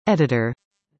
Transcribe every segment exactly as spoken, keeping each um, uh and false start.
Editor.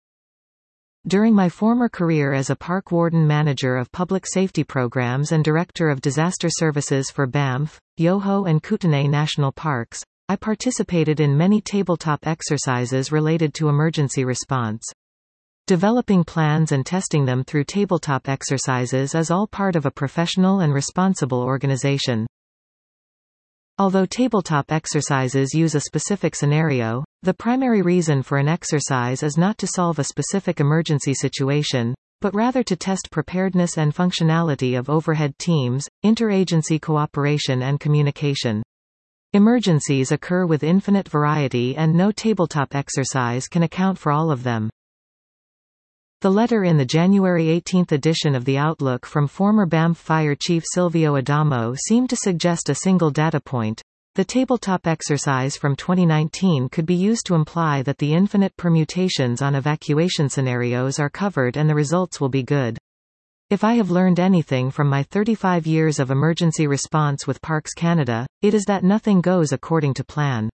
During my former career as a park warden, manager of public safety programs and director of disaster services for Banff, Yoho and Kootenay National Parks, I participated in many tabletop exercises related to emergency response. Developing plans and testing them through tabletop exercises is all part of a professional and responsible organization. Although tabletop exercises use a specific scenario, the primary reason for an exercise is not to solve a specific emergency situation, but rather to test preparedness and functionality of overhead teams, interagency cooperation and communication. Emergencies occur with infinite variety and no tabletop exercise can account for all of them. The letter in the January eighteenth edition of The Outlook from former Banff Fire Chief Silvio Adamo seemed to suggest a single data point. The tabletop exercise from twenty nineteen could be used to imply that the infinite permutations on evacuation scenarios are covered and the results will be good. If I have learned anything from my thirty-five years of emergency response with Parks Canada, it is that nothing goes according to plan.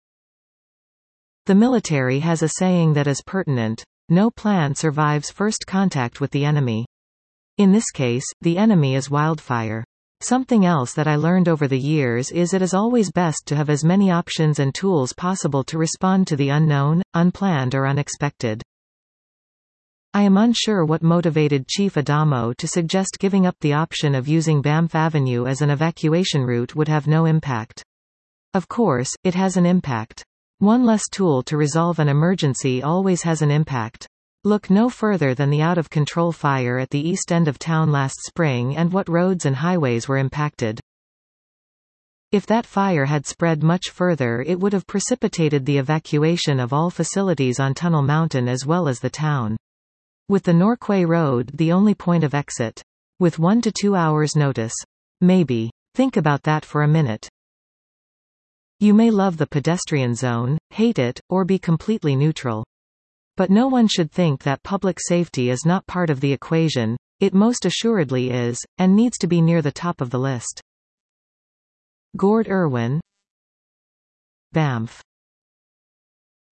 The military has a saying that is pertinent: no plan survives first contact with the enemy. In this case, the enemy is wildfire. Something else that I learned over the years is it is always best to have as many options and tools possible to respond to the unknown, unplanned or unexpected. I am unsure what motivated Chief Adamo to suggest giving up the option of using Banff Avenue as an evacuation route would have no impact. Of course, it has an impact. One less tool to resolve an emergency always has an impact. Look no further than the out-of-control fire at the east end of town last spring and what roads and highways were impacted. If that fire had spread much further, it would have precipitated the evacuation of all facilities on Tunnel Mountain as well as the town. With the Norquay Road the only point of exit. With one to two hours notice. Maybe. Think about that for a minute. You may love the pedestrian zone, hate it, or be completely neutral. But no one should think that public safety is not part of the equation. It most assuredly is, and needs to be near the top of the list. Gord Irwin, Banff.